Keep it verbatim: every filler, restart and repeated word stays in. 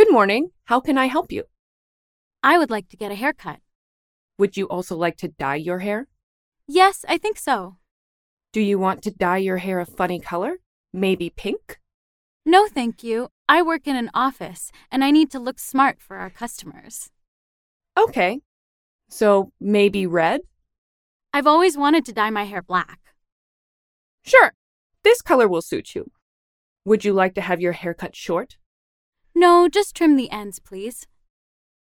Good morning. How can I help you? I would like to get a haircut. Would you also like to dye your hair? Yes, I think so. Do you want to dye your hair a funny color? Maybe pink? No, thank you. I work in an office, and I need to look smart for our customers. Okay. So maybe red? I've always wanted to dye my hair black. Sure. This color will suit you. Would you like to have your hair cut short? No, just trim the ends, please.